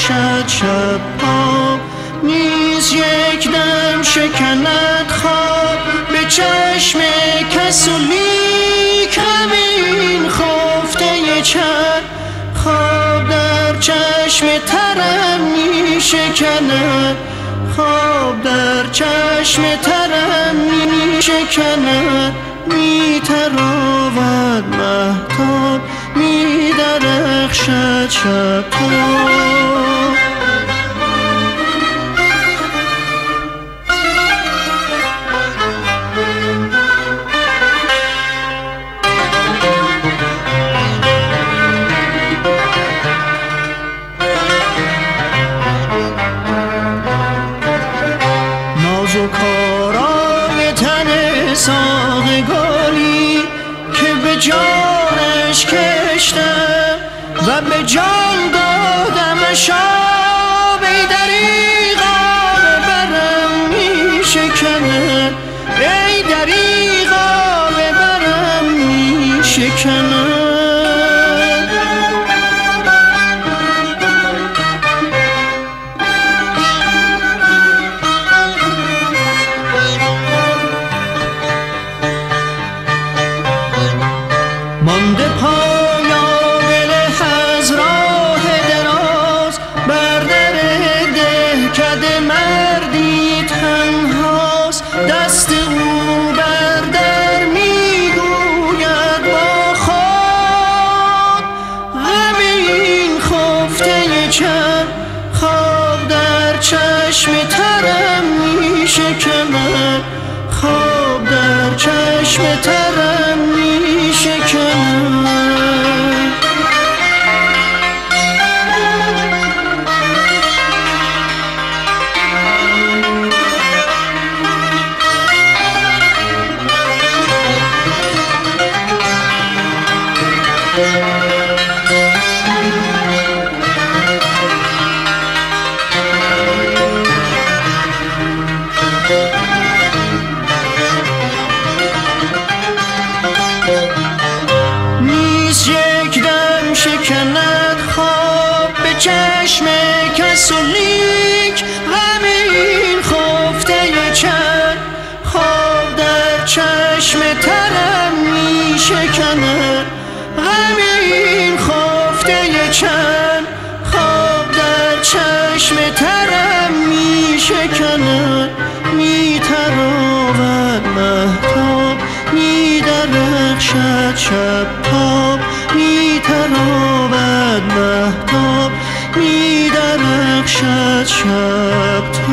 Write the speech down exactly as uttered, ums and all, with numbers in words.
درخشد شب ها، نیز یک دم شکند خواب به چشم کس و لیک غمین خفته چند خواب در چشم ترم می شکند، خواب در چشم ترم می شکند، می تراود مهتاب می درخشد شب ها. نازکارای تن ساقگالی که به جانش کشتم و به جان دادمش آب، ای دریغا به برم می شکند، ای دریغا به برم می شکند. مانده پایان از راه دراز بر در دهکده مردی تنهاست، دست او بر در میگوید با خود غم این خفته چند خواب در چشم ترم می شکند، خواب در چشم ترم می شکند. نیست یک دم شکند خواب به چشم کس و لیک غم این خفته چند خواب در چشم ترم می شکند، غم این خفته چند خواب در چشم ترم می شکند، می تراود مهتاب می درخشد شب تاب، می تراود مهتاب می درخشد شب تاب.